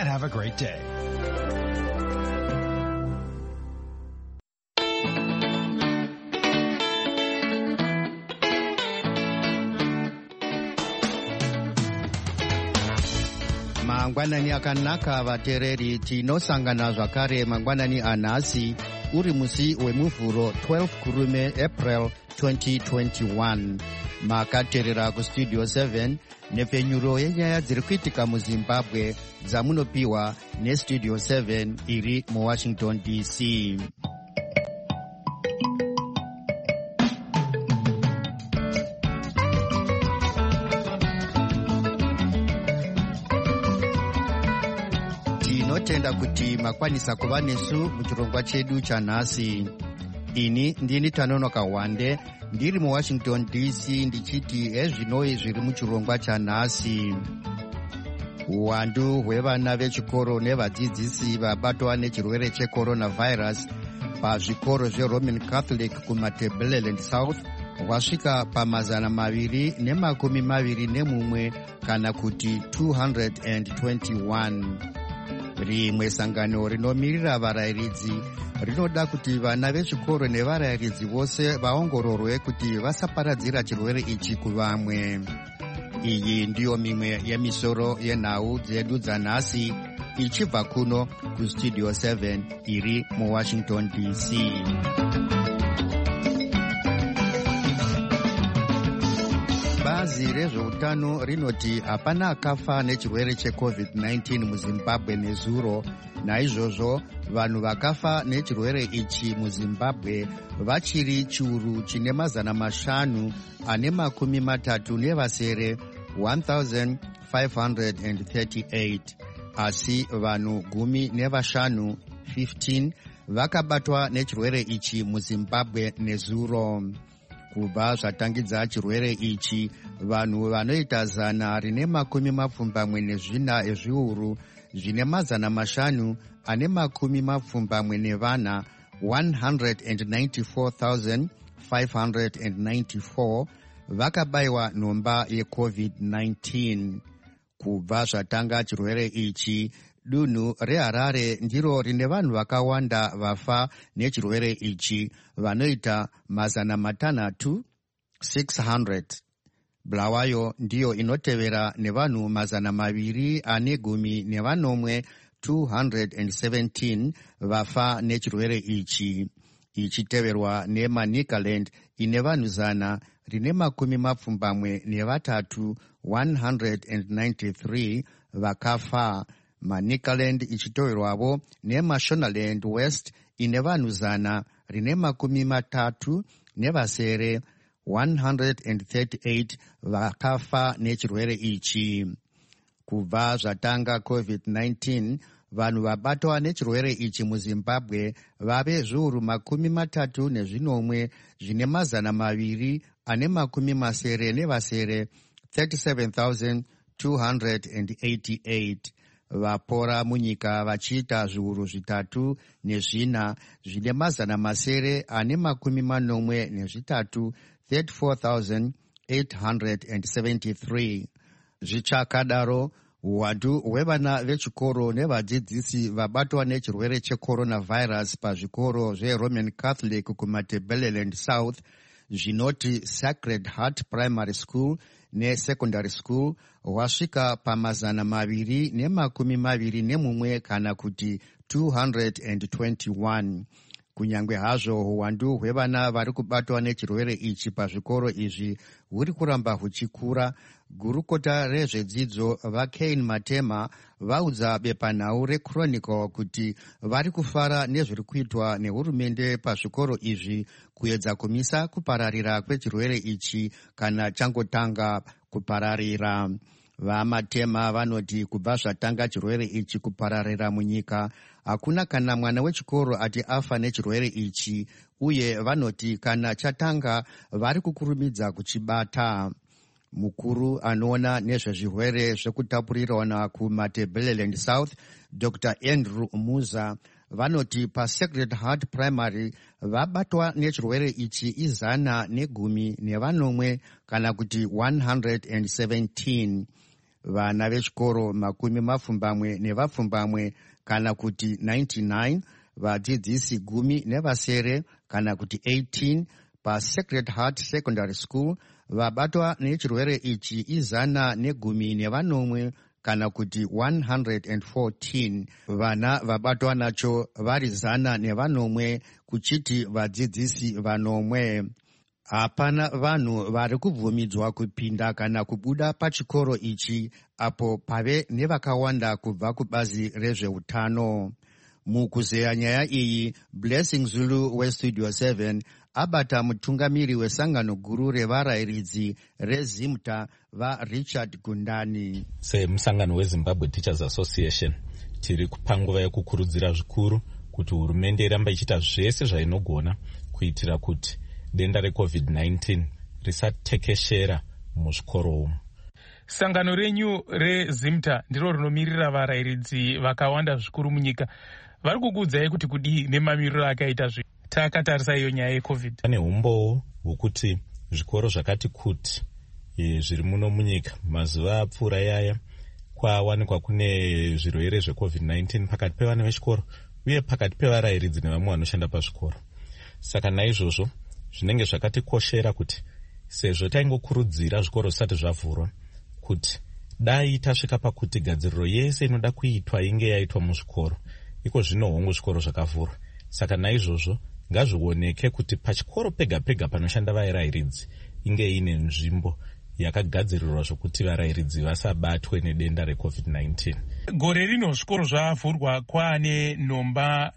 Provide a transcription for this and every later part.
and have a great day. Mangwanani akanaka vatereri tinosangana zvakare mangwanani anhasi uri musi wemuvhuro 12 kurume April 2021. Makateerera kustudio 7 nepfenyuro yenyaya dziri kuitika muZimbabwe dzamunopiwa nestudio 7 iri muWashington DC. Tinotenda kuti makwanisa kuva nesu muchirongwa chedu chanhasi. Ini ndini Tanonoka Wande ndiri muWashington DC ndichiti ezvinoi zviri muchirongwa chanhasi. Uwandu hwevana vechikoro nevadzidzisi vabatwa nechirwere checoronavirus pazvikoro zveRoman Catholic kuMatabeleland South hwasvika pa221 kana kuti 221. Rimwe sangano rinomirira varayiridzi rinoda kuti vana vechikoro nevarayiridzi vose vaongororwe kuti vasaparadzira chirwere ichi kuvamwe. Iyi ndiyo mimwe yemisoro yenhau dzedu dzanhasi ichibva kuno kustudio 7 iri muWashington DC. Bazi rezveutano rinoti hapana akafa nechirwere cheCovid-19 muZimbabwe nezuro. Naizvozvo vanhu vakafa nechirwere ichi muZimbabwe vachiri chiuru chine 538 1538, asi vanhu 15 vakabatwa nechirwere ichi muZimbabwe nezuro. Kubva zvatangidza chirwere ichi, vanhu vanoita 124 ezviuru zvine 540 194,594 vakabayiwa nhomba yeCovid-19. Kubva zvatanga chirwere ichi, dunhu reHarare ndiro rine vanhu vakawanda vafa nechirwere ichi vanoita 600. Bulawayo ndiyo inotevera nevanhu 217 217 vafa nechirwere ichi, ichiteverwa neManicaland ine vanhu 123 193 vakafa. Manicaland ichitoverwavo neMashonaland West ine vanhu 138 138 vakafa nechirwere ichi. Kubva zvatanga COVID-19, vanhu vabatwa nechirwere ichi muZimbabwe vave zviuru 31 zvine 287 37,288. Vapora munyika vachiita zviuru 3 zvine 843 34,873. Zvichakadaro, uwandu hwevana vechikoro nevadzidzisi vabatwa nechirwere checoronavirus pazvikoro zveRoman Catholic kuMatabeleland South zvinoti Sacred Heart Primary School neSecondary School hwasvika pa221 kana kuti 221. Kunyange hazvo uwandu hwevana vari kubatwa nechirwere ichi pazvikoro izvi huri kuramba huchikura, gurukota rezvedzidzo vaKane Matema vaudza bepanhau reChronicle kuti vari kufara nezviri kuitwa nehurumende pazvikoro izvi kuedza kumisa kupararira kwechirwere ichi kana changotanga kupararira. VaMatema vanoti kubva zvatanga chirwere ichi kupararira munyika, hakuna kana mwana wechikoro ati afa nechirwere ichi, uye vanoti kana chatanga vari kukurumidza kuchibata. Mukuru anoona nezvezvirwere zvekutapurirwana kuMatabeleland South, Dr. Andrew Muza, vanoti paSacred Heart Primary vabatwa nechirwere ichi 110 kana kuti 117. vana vechikoro 20 nevapfumbamwe kana kuti 99, vadzidzisi 10 nevasere kana kuti 18 paSacred Heart Secondary School. Vabatwa nechirwere ichi 110 kana kuti 114. Vana vabatwa nacho vari 100 kuchiti vadzidzisi 9. Hapana vanhu vari kubvumidzwa kupinda kana kubuda pachikoro ichi apo pave nevakawanda kubva kubazi rezveutano. Mukuzeya nyaya iyi, Blessing Zulu weStudio 7 abata mutungamiri wesangano guru revarayiridzi reZimta vaRichard Gundani. Semusangano weZimbabwe Teachers Association tiri panguva yekukurudzira zvikuru kuti hurumende iramba ichita zvese zvainogona kuitira kuti denda reCovid-19 risatekeshera muzvikoro umu. Sangano renyu reZimta ndiro rinomirira varayiridzi vakawanda zvikuru munyika. Vari kukuudzai kuti kudii nemamiriro akaita takatarisa iyo nyaya yeCovid? Pane umbowo hwokuti zvikoro zvakati kuti zviri muno munyika mazuva apfuura yaya kwawanikwa kune zvirwere zveCovid-19 pakati pevana vechikoro uye pakati pevarayiridzi nevamwe vanoshanda pazvikoro. Saka naizvozvo zvinenge zvakatikoshera kuti sezvo taingokurudzira zvikoro zvisati zvavhurwa kuti dai tasvika pakuti gadziriro yese inoda kuitwa inge yaitwa muzvikoro, iko zvino hongu zvikoro zvakavhurwa. Saka naizvozvo ngazvioneke kuti pachikoro pega pega panoshanda varayiridzi inge ine nzvimbo yakagadzirirwa zvokuti varayiridzi vasabatwe nedenda reCovid-19. Gore rino zvikoro zvavhurwa kwaane nhomba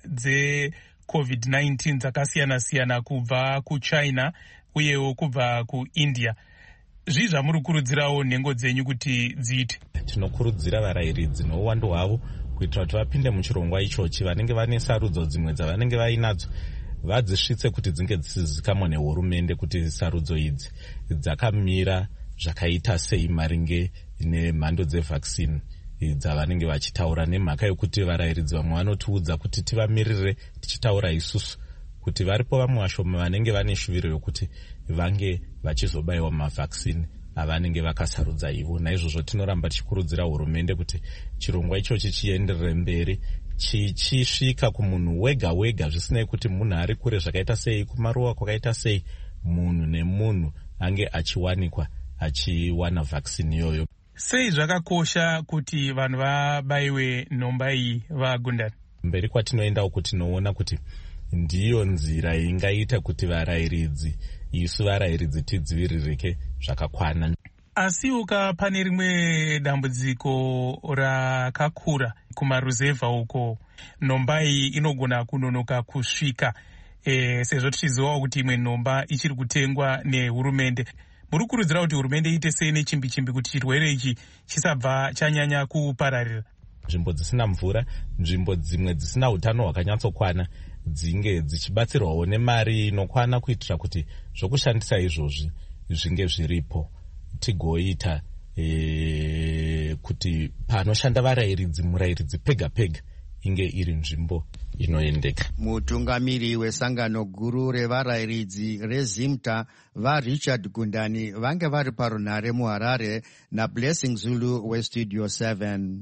dzeCovid-19 dzakasiyana-siyana kubva kuChina uyewo kubva kuIndia. Zvii zvamuri kurudzirawo nhengo dzenyu kuti dziite? Tinokurudzira varayiridzi nouwandu hwavo kuitira kuti vapinde muchirongwa ichochi, vanenge vane sarudzo dzimwe dzavanenge vainadzo vadzisvitse kuti dzinge dzichizivikanwa nehurumende kuti sarudzo idzi dzakamira zvakaita sei maringe nemhando dzevhaccine dzavanenge vachitaura, nemhaka yokuti varayiridzi vamwe vanotiudza kuti tivamirire tichitaura isusu, kuti varipo vamwe vashoma vanenge vane shuviro yokuti vange vachizobayiwa mavhaccine avanenge vakasarudza ivo. Naizvozvo tinoramba tichikurudzira hurumende kuti chirongwa ichochi chienderere mberi chichisvika kumunhu wega wega, zvisinei kuti munhu ari kure zvakaita sei, kumaruwa kwakaita sei, munhu nemunhu ange achiwanikwa achiwana vhaccine iyoyo. Sei zvakakosha kuti vanhu vabayiwe nhomba iyi, vaGundani? Mberi kwatinoendawo kuti tinoona kuti ndiyo nzira ingaita kuti varayiridzi, isu varayiridzi tidziviririke zvakakwana. Asiuka pane rimwe dambudziko rakakura kumaruzevha uko, nhomba iyi inogona kunonoka kusvika, sezvo tichizivawo kuti imwe nhomba ichiri kutengwa nehurumende. Muri kurudzira kuti hurumende iite sei nechimbi-chimbi kuti chirwere ichi chisabva chanyanya kupararira? Nzvimbo dzisina mvura, nzvimbo dzimwe dzisina utano hwakanyatsokwana dzinge dzichibatsirwawo nemari inokwana kuitira kuti zvokushandisa izvozvi zvinge zviripo. Tigoita kuti panoshanda varayiridzi, murayiridzi pega pega inge iri nzvimbo inoendeka. Mutungamiri wesangano guru revarayiridzi reZimta vaRichard Gundani vange vari parunhare muHarare naBlessing Zulu weStudio 7.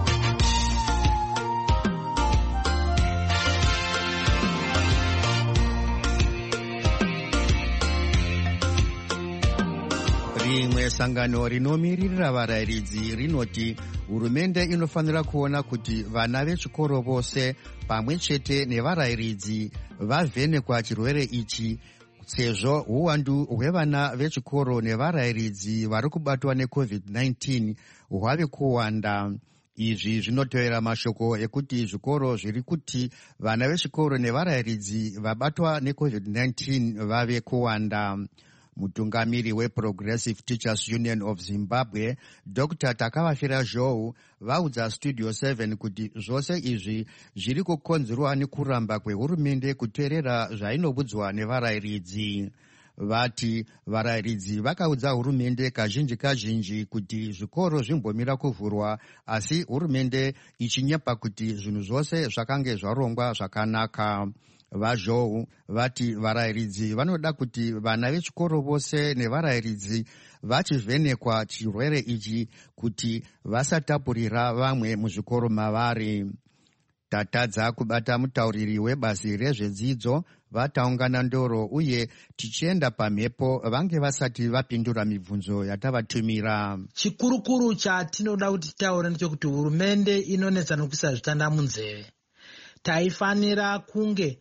Rimwe sangano rinomiririra varayiridzi rinoti hurumende inofanira kuona kuti vana vechikoro vose pamwe chete nevarayiridzi vavhenekwa chirwere ichi, sezvo uwandu hwevana vechikoro nevarayiridzi vari kubatwa neCovid-19 hwave kuwanda. Izvi zvinotevera mashoko ekuti zvikoro zviri kuti vana vechikoro nevarayiridzi vabatwa neCovid-19 vave kuwanda. Mutungamiri weProgressive Teachers Union of Zimbabwe Dr. Takavafira Zhou vaudza Studio 7 kuti zvose izvi zviri kukonzerwa nekuramba kwehurumende kuteerera zvainobudzwa nevarayiridzi. Vati varayiridzi vakaudza hurumende kazhinji kuti zvikoro zvimbomira kuvhurwa, asi hurumende ichinyepa kuti zvinhu zvose zvakange zvarongwa zvakanaka. vaZhou vati varayiridzi vanoda kuti vana vechikoro vose nevarayiridzi vachivhenekwa chirwere ichi kuti vasatapurira vamwe muzvikoro mavari. Tatadza kubata mutauriri webazi rezvedzidzo vataungana ndoro uye tichienda pamhepo vange vasati vapindura mibvunzo yatavatumira. Chikurukuru chatinoda kuti taura ndechekuti hurumende inonetsa nokuisa zvitanda munzeve. Taifanira kunge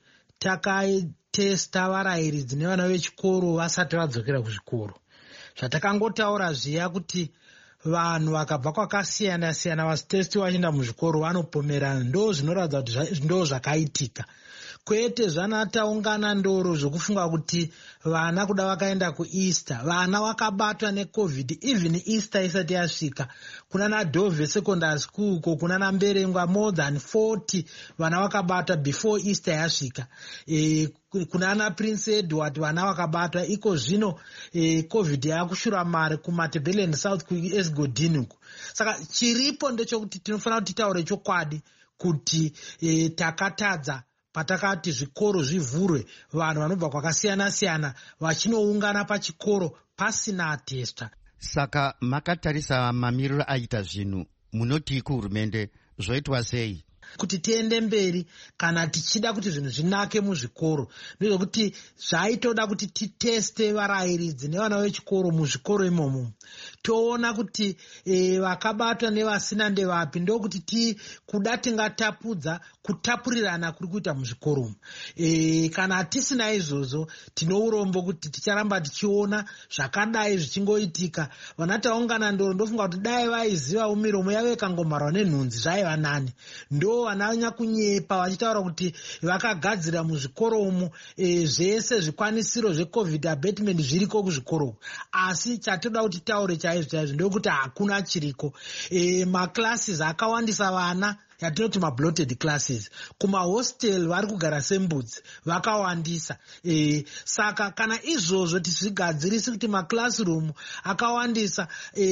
takatesta varayiridzi nevana vechikoro vasati vadzokera kuzvikoro. Zvatakangotaura zviya kuti vanhu vakabva kwakasiyana siyana vasitesti vachienda muzvikoro vanopomerana, ndo zvinoratidza kuti ndo zvakaitika. Kwete zvanataungana ndoro zvokufunga kuti vana kuda vakaenda kuEaster, vana vakabatwa neCovid even Easter isati yasvika. Kuna naDove secondary school uko kuna naMberengwa more than 40 vana vakabatwa before Easter yasvika. Kuna na Prince Edward vana vakabatwa. Iko zvino Covid yakushura mare kuMatebeleland South kuEsgodini uko. Saka chiripo ndechekuti tinofanira kuti taure chokwadi kuti takatadza patakati zvikoro zvivhurwe, vanhu vanobva kwakasiyana siyana vachinoungana pachikoro pasina atesta. Saka makatarisa mamiriro aita zvinhu, munoti kuhurumende zvoitwa sei kuti tiende mberi kana tichida kuti zvinhu zvinake muzvikoro? Ndezvokuti zvaitoda kuti titeste varayiridzi nevana vechikoro muzvikoro imomo, toona kuti vakabatwa nevasina ndevapi, ndokuti kuda tingatapudza kutapurirana kuri kuita muzvikoro. Kana tisina izvozvo tinourombo kuti ticharamba tichiona zvakadai zvichingoitika. Vana taungana ndoro ndofunga kuti dai vaiziva miromo yavo ikangomharwa nenhunzi zvaiva nani. Ndo vananya kunyepa vachitaura kuti vakagadzira muzvikoro umu zvese zvikwanisiro zveCovid abatement zviriko kuzvikoro. Asi chatoda kuti taure chaizvo ndokuti hakuna chiriko. Maclasses akawandisa vana yatinoti mabloated classes. Kumahostel vari kugara sembudzi vakawandisa. Saka kana izvozvo tizvigadzirisi kuti maclassroom akawandisa,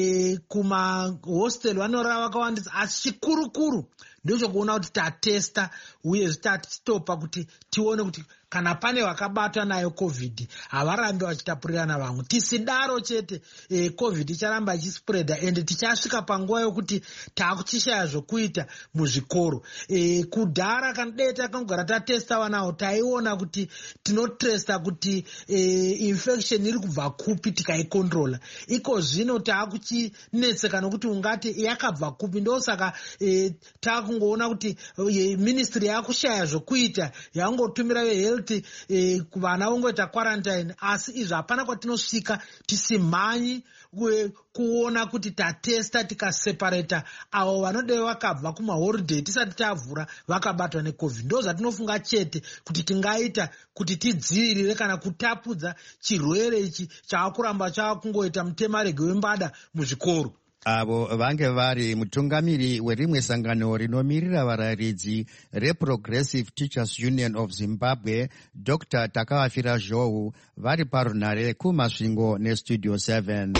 kumahostel vanorara vakawandisa, asi chikurukuru ndochokuona kuti tatesta uye tichitopa kuti tione kuti kana pane vakabatwa nayo Covid havarambi vachitapurirana vamwe. Tisidaro chete Covid icharamba ichispreada ende tichasvika panguva yokuti takuchishaya zvokuita muzvikoro. Kudhara kana dei takangogara tatesta vanawo taiona kuti tinotresta kuti infection iri kubva kupi tikaikontrola. Iko zvino takuchinetseka nokuti ungati yakabva kupi. Ndosaka takungoona kuti ministry yakushaya zvokuita, yangotumira vehealth kuvana vongoita quarantine. Asi izvi hapana kwatinosvika tisimhanyi kuona kuti tatesta tikaseparata avo vanodai vakabva kumaholiday tisati tavhura vakabatwa neCovid. Ndo zvatinofunga chete kuti tingaita kuti tidzivirire kana kutapudza chirwere ichi chaakuramba chaakungoita mutemarege wembada muzvikoro. Avo vange vari mutungamiri werimwe sangano rinomirira varayiridzi reProgressive Teachers Union of Zimbabwe, Dr. Takavafira Zhou, vari parunare kumasvingo neStudio 7.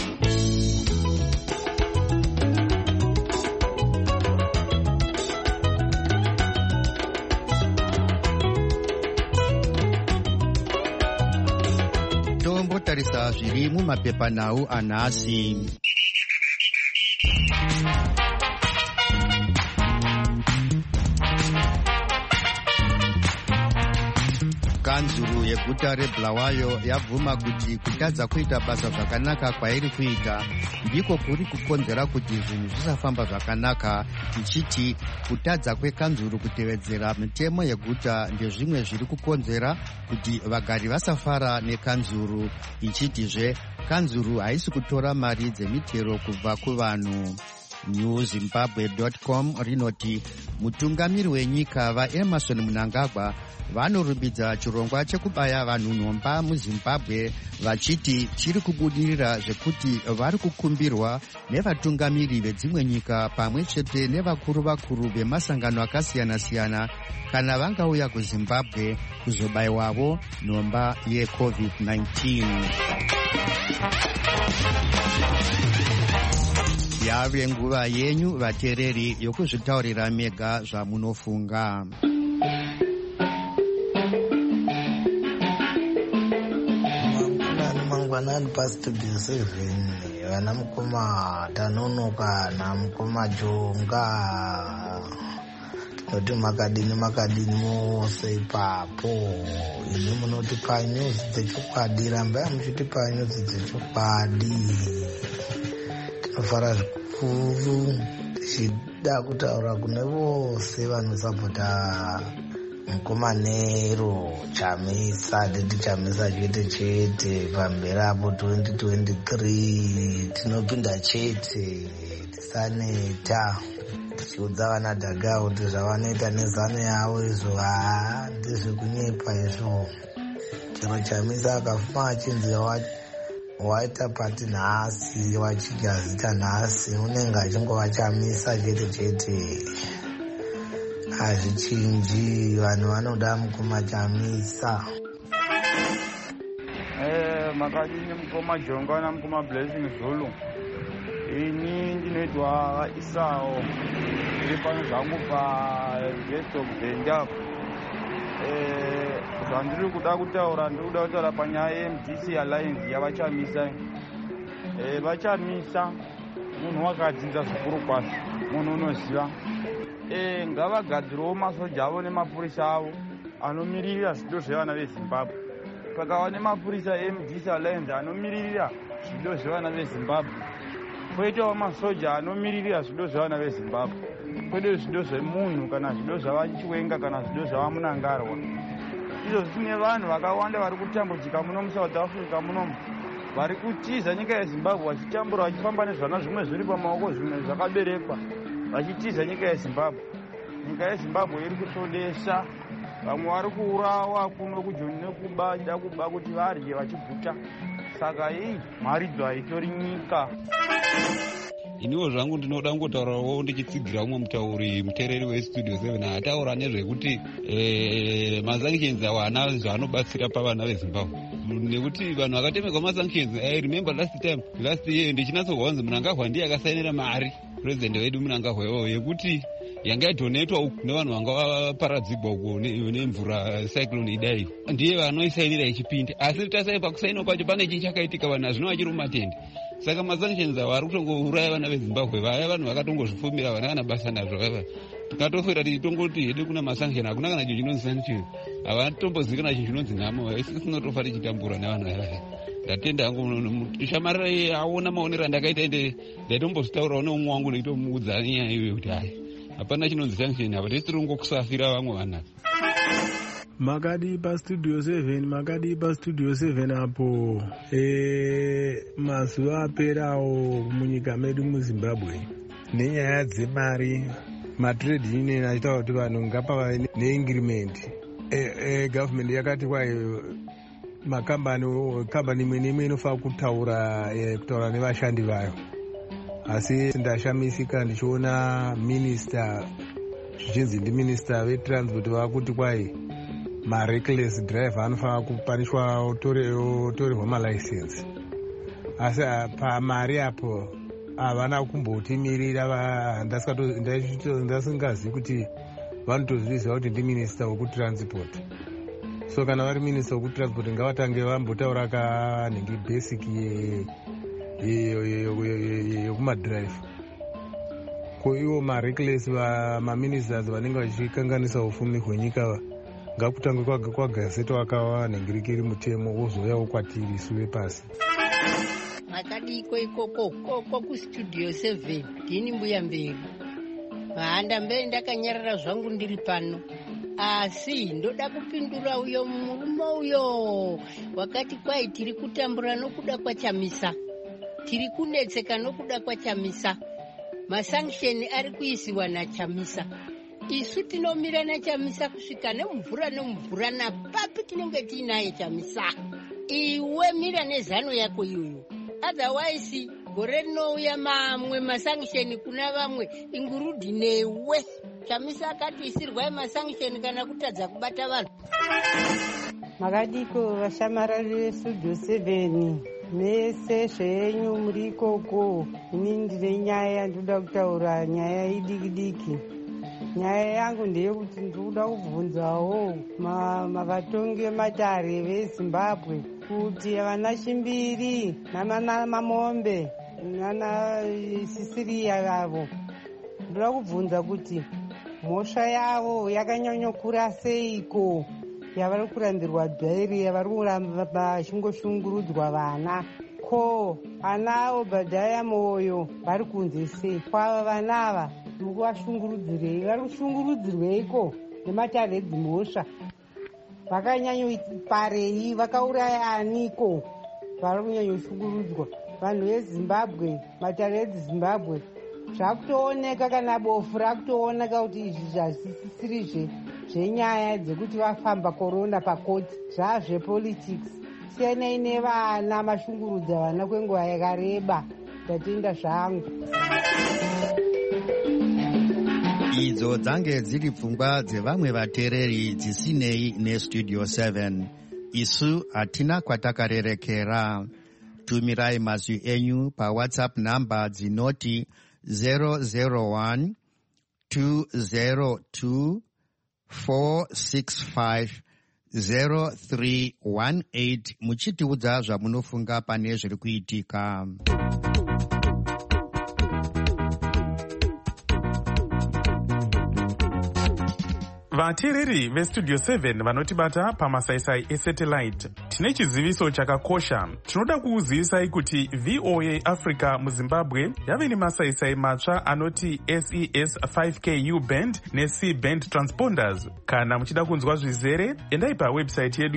Tombotarisa zviri mumapepanhau anhasi. Kanzuru yeguta reBulawayo yabvuma kuti kutadza kuita basa zvakanaka kwairi kuita ndiko kuri kukonzera kuti zvinhu zvisafamba zvakanaka, ichiti kutadza kwekanzuru kutevedzera mitemo yeguta ndezvimwe zviri kukonzera kuti vagari vasafara nekanzuru, ichitizve kanzuru haisi kutora mari dzemitero kubva kuvanhu. newzimbabwe.com rinoti mutungamiri wenyika vaEmerson Mnangagwa vanorumbidza chirongwa chekubaya vanhu nhomba muZimbabwe vachiti chiri kubudirira zvekuti vari kukumbirwa nevatungamiri vedzimwe nyika pamwe chete nevakuru vakuru vemasangano akasiyana-siyana kana vangauya kuZimbabwe kuzobayiwavo nhomba yeCovid-19. Yave nguva yenyu vateereri yokuzvitaurira mega zvamunofunga. vana pastudio 7 vana mukoma Tanonoka namukoma Jonga tinoti makadini mose ipapo. Ini munotipa nyuzi dzechokwadi, rambai muchitipa nyuzi dzechokwadi. Tinofara zvikuru tichida kutaura kune vose vanosapota mukomanero Chamisa, titi Chamisa chete pamberi apo 2023 tinopinda chete, tisaneta tichiudza vana Dhaga kuti zvavanoita nezano yavo izvo ndezvekunyepa izvo. Chero Chamisa akafuma achinzi waita pati nhasi, wachiga zita nhasi, unenge achingova Chamisa chete. Hazvichinji, vanhu vanoda mukoma Chamisa. Makadini mukoma Jonga namukoma Blessing Zulu. Ini ndinoitwa Isao, ndiri pano zvangu paGuest of Benda. Zvandiri kuda kutaura, ndiri kuda kutaura panyaya yeMDC Alliance yavaChamisa. VaChamisa munhu wakadzinza zvikuru kwazvo, munhu unoziva. Ngavagadzirewo masoja avo nemapurisa avo anomirira zvido zvevana veZimbabwe. Pakava nemapurisa eMDC Alliance anomirira zvido zvevana veZimbabwe, poitawo masoja anomirira zvido zvevana veZimbabwe, kwete zvido zvemunhu kana zvido zvavachiwenga kana zvido zvavamunangarwa. Izvo tine vanhu vakawanda vari kutambudzika muno muSouth Africa munomu, vari kutiza nyika yeZimbabwe vachitambura, vachifamba nezvana zvimwe zviri pamaoko, zvimwe zvakaberekwa, vachitiza nyika yeZimbabwe. Nyika yeZimbabwe iri kusodesa, vamwe vari kuurawa kuno kujoni nekuba, chida kuba kuti varye vachibvuta. Saka mharidzo haitori nyika. Iniwo zvangu ndinoda kungotaurawo ndichitsigira umwe mutauri muteereri weStudio 7 ataura nezvekuti masanctions awana zvaanobatsira pavana veZimbabwe. Nekuti vanhu vakatemekwa masanctions, I remember last year ndichinatsokuva kunzi Mnangagwa ndiye akasainira mari president wedu Mnangagwa yekuti yanga yadonetwa nevanhu vanga vaparadzigwa uko nemvura cyclone idai, ndiye vanoisainira ichipinda. Asi tasai pakusainwa kwacho pane chii chakaitika, vanhu hazvino vachiri mumatende. Saka masanctions vari kutongouraya vana veZimbabwe, vaya vanhu vakatongozvifumira, vana vana basa nazvo. Tikatofera tichitongoti hedu kuna masanction, hakuna kana chinhu chinonzi sanction, havatombozikana chinhu chinonzi nhamo. Isi tinotofa tichitambura nevanhu ava. Ndatenda hangu shamarira aona maonero andakaita ende ndatombozvitaurawo neumwe wangu ndechitomuudza nyaya iyoyo kuti hai hapana chinonzi sanction, apa tisi tirongokusafira vamwe vana. Makadi paStudio 7 apo mazuva aperawo munyika medu muZimbabwe nenyaya dzemari. Matrade union achitaura kuti vanhu ngapava neincrement. Government yakati kwayo kambani imwe neimwe inofanira kutaura nevashandi vayo. Asi ndashamisika ndichiona minister, zvichinzi ndiminister vetransport, vakuti kwai mareckless driver anofanira kupanishwa otorerwa malicense. Asi pamari apo havana kumbotimirira. Ndasingazivi kuti vanotozviziva kuti ndiminister wekutransport. So kana vari minister wekutransport ngavatange vambotaura kanhingi basic yekumadrive. Ko ivo mareckless maministers vanenge vachikanganisa ufumi hwenyika ngakutange kwagazeta wakawa nhingiriki iri mutemo wozouyawo kwatiri suve pasi. Makadiko ikoko kuStudio 7 ndini mbuya mberi handa mberi ndakanyarara zvangu ndiri pano. Asi ndoda kupindura uyo murume uyo wakati kwai tiri kutambura nokuda kwaChamisa, tiri kunetseka nokuda kwaChamisa, masanction ari kuisiwa naChamisa. Isu tinomira naChamisa kusvika nemvura napapi tinenge tiinaye Chamisa. Iwe mira nezano yako iyoyo, otherwise gore rinouya mamwe masanction kuna vamwe ingurudhi newe. Chamisa akatoisirwa masanction kana kutadza kubata vanhu. Makadiko vashamarari veStudio 7 mese zvenyu muri ikoko. Ini ndine nyaya yandoda kutaura, nyaya idiki. Nyaya yangu ndeyekuti ndinoda kubvunzawo mavatongi vematare veZimbabwe kuti vana Chimbiri namana Mamombe nana Sisiriya vavo ndoda kubvunza kuti mhosva yavo yakanyanyokura seiko yavari kurambirwa bhairi, yavari kuramba vachingoshungurudzwa vana. Ko ana Obhadhaya Moyo vari kunze sei? Kwava vana ava mukuvashungurudzirei? Vari kushungurudzirweiko nematarhedzi mhosva? Vakanyanyoparei? Vakauraya aniko vari kunyanyoshungurudzwa? Vanhu veZimbabwe, matarhedzi Zimbabwe, zvakutooneka kana bofu rakutooneka kuti izvi hazvisisiri zvenyaya dzekuti vafamba korona pakoti, zvazvepolitics. Siyanai nevana mashungurudza vana kwenguva yakareba. Ndatenda zvangu. Idzo dzange dziri pfungwa dzevamwe vateereri dzisinei neStudio 7. Isu hatina kwatakarerekera. Tumirai mazwi enyu paWhatsApp namba dzinoti 001 202 465 0318 muchitiudza zvamunofunga pane zviri kuitika. vateereri vestudio 7 vanotibata pamasaisai esatellite, tine chiziviso chakakosha. Tinoda kukuzivisai kuti VOA Africa muZimbabwe yave nemasaisai matsva anoti SES 5K U-band neC-band transponders. Kana muchida kunzwa zvizere, endai pawebsite yedu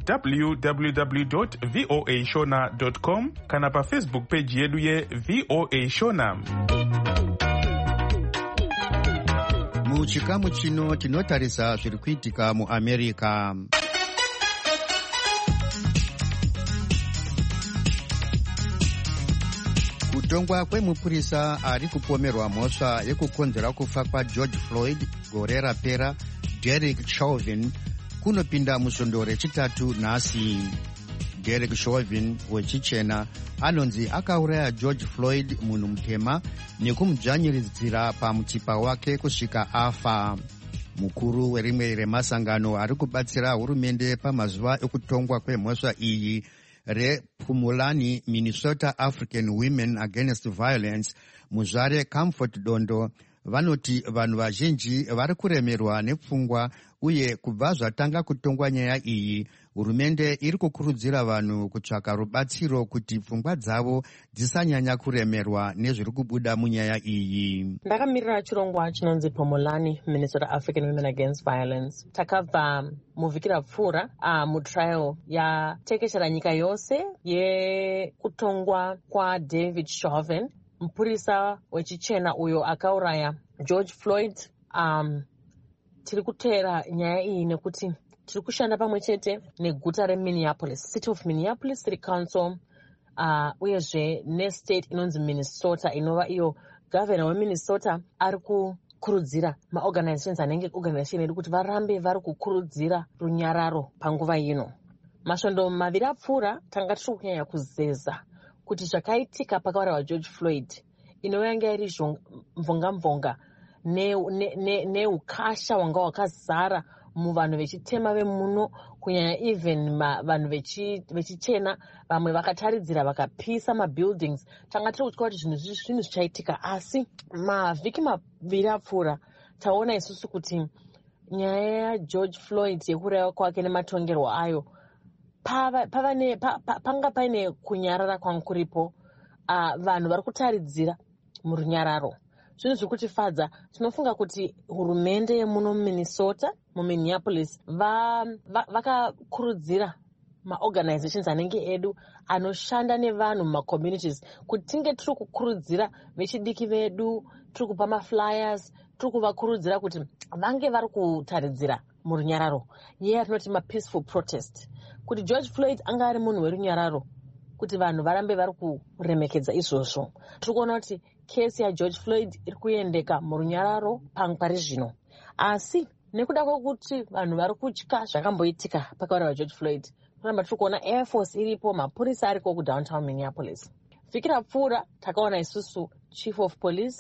ye.www.voashona.com kana pafacebook page yedu yeVOA Shona. Muchikamu chino tinotarisa zviri kuitika muAmerica. Kutongwa kwemupurisa ari kupomerwa mhosva yekukonzera kufa kwaGeorge Floyd gore rapera, Derek Chauvin, kunopinda musvondo rechitatu nhasi. Derek Chauvin wechichena anonzi akauraya George Floyd, munhu mutema, nekumudzvanyiridzira pamutsipa wake kusvika afa. Mukuru werimwe remasangano ari kubatsira hurumende pamazuva ekutongwa kwemhosva iyi rePumulani Minnesota African Women Against Violence, muzvare Comfort Dondo, vanoti vanhu vazhinji vari kuremerwa nepfungwa, uye kubva zvatanga kutongwa nyaya iyi, hurumende iri kukurudzira vanhu kutsvaka rubatsiro kuti pfungwa dzavo dzisanyanya kuremerwa nezviri kubuda munyaya iyi. Ndakamirira chirongwa chinonzi Pumulani Minnesota African Women Against Violence. Takabva muvhiki rapfuura mutrial yatekeshera nyika yose yekutongwa kwaDavid Chauvin, mupurisa wechichena uyo akauraya George Floyd. Tiri kuteera nyaya iyi nekuti tiri kushanda pamwe chete neguta reMinneapolis, City of Minneapolis City Council, uyezve nestate inonzi Minnesota, inova iyo governor weMinnesota ari kukurudzira maorganizations anenge organization yedu kuti varambe vari kukurudzira runyararo panguva ino. Masvondo maviri apfuura tanga tiri kunyanya kuzeza kuti zvakaitika pakaurayiwa George Floyd inova yanga iri mvonga neukasha wanga wakazara muvanhu vechitema vemuno, kunyanya even vanhu vechichena, vamwe vakataridzira vakapisa mabuildings. Tanga tiri kutya kuti zvinhu zvichaitika, asi mavhiki maviri apfuura taona isusu kuti nyaya yaGeorge Floyd yekurayiwa kwake nematongerwo ayo panga paine kunyarara kwangu kuripo. Vanhu vari kutaridzira murunyararo. Zvinhu zviri kutifadza. Tinofunga kuti hurumende yemuno muMinnesota, muMinneapolis, vakakurudzira maorganizations anenge edu anoshanda nevanhu mumacommunities kuti tinge tiri kukurudzira vechidiki vedu, tiri kupa maflyers, tiri kuvakurudzira kuti vange vari kutaridzira murunyararo. Yatinoti mapeaceful protest, kuti George Floyd anga ari munhu werunyararo, kuti vanhu varambe vari kuremekedza izvozvo. Tiri kuona kuti kesi yaGeorge Floyd iri kuendeka murunyararo pari zvino, asi nekuda kwekuti vanhu vari kutya zvakamboitika pakaurayiwa George Floyd, kuramba tiri kuona Air Force iripo, mapurisa ariko kudowntown Minneapolis. Vhiki rapfuura takaona isusu Chief of Police,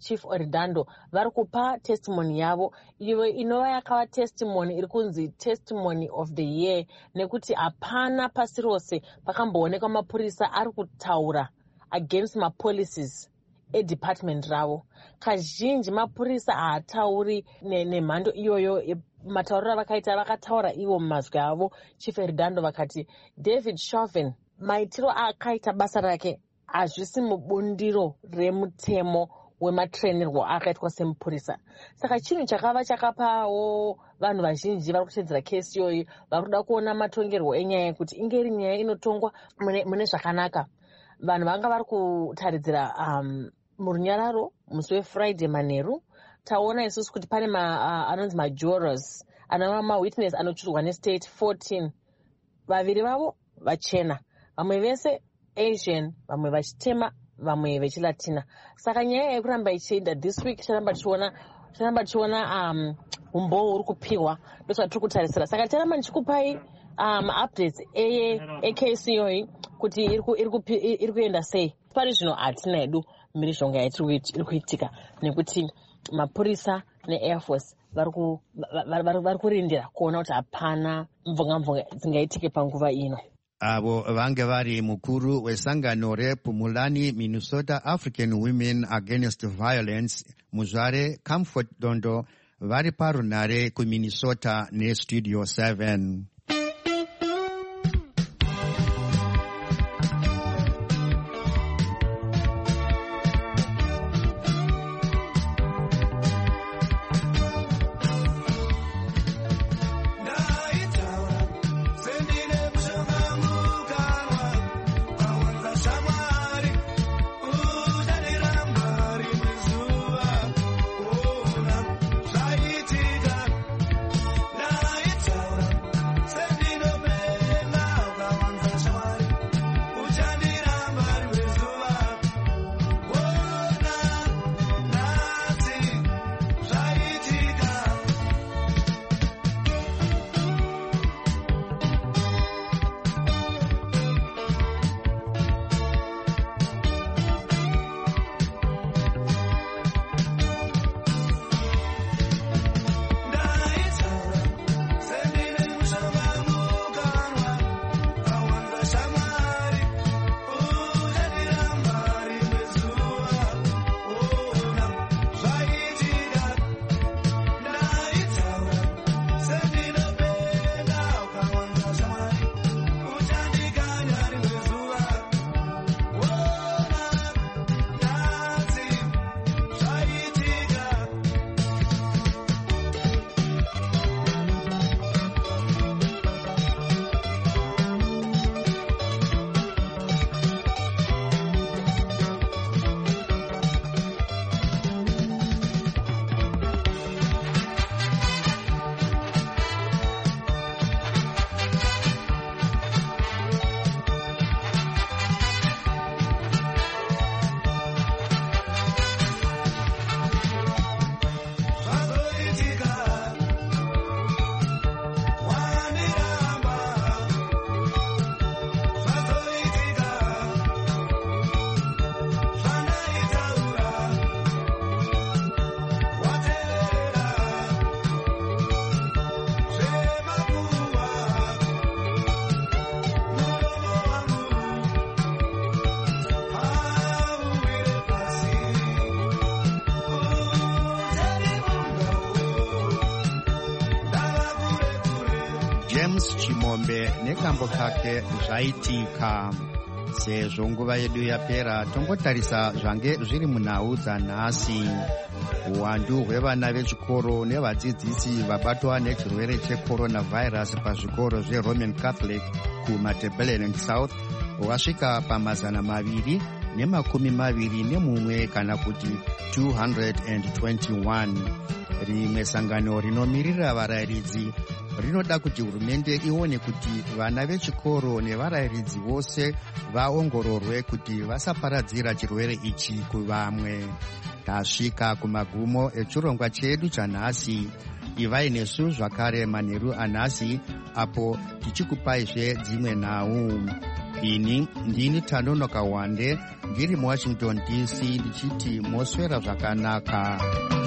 Chief Oridando vari kupa testimony yavo iyo inova yakava testimony iri kunzi testimony of the year, nekuti hapana pasi rose pakamboonekwa mapurisa ari kutaura against mapolicies edepartment ravo. Kazhinji mapurisa haatauri nemhando iyoyo. Matauriro avakaita vakataura ivo mumazwi avo. Chief Oridando vakati David Chauvin maitiro akaita basa rake hazvisi mubundiro remutemo wematrenirwo akaitwa semupurisa. Saka chinhu chakava chakapawo vanhu vazhinji vari kutedzera kesi iyoyi vari kuda kuona matongerwo enyaya yekuti inge iri nyaya inotongwa mune zvakanaka. Vanhu vanga vari kutaridzira murunyararo musi weFriday manheru. Taona isusu kuti pane anonzi majurors anova mawitness anochudzwa nestate 14. Vaviri vavo vachena, vamwe vese Asian, vamwe vachitema, vamwe vechilatina. Saka nyaya yekuramba ichienda this week ticharamba tichiona umboo uri kupihwa ndosvatiri kutarisira. Saka ticharamba ndichikupai updates ekesi iyoyi kuti iri kuenda sei. Pari zvino hatina hedu mhirizhonga iri kuitika nekuti mapurisa neAir Force vari kurindira kuona kuti hapana mvonga dzingaitike panguva ino. Avo vange vari mukuru wesangano rePumulani Minnesota African Women Against Violence, Muzvare Comfort Dondo, vari parunare kuMinnesota neStudio 7. James Chimombe nekambo kake zvaitika. Sezvo nguva yedu yapera, tongotarisa zvange zviri munhau dzanhasi. Uwandu hwevana vechikoro nevadzidzisi vabatwa nechirwere cheCoronavirus pazvikoro zveRoman Catholic kuMatebeleland South hwasvika pa221 kana kuti 221. Rimwe sangano rinomirira varayiridzi rinoda kuti hurumende ione kuti vana vechikoro nevarairidzi vose vaongororwe kuti vasaparadzira chirwere ichi kuvamwe. Tasvika kumagumo echirongwa chedu chanhasi. Ivai nesu zvakare manheru anhasi apo tichikupaizve dzimwe nhau. Ini ndini Tanonoka Wande ndiri muwashington DC ndichiti moswera zvakanaka.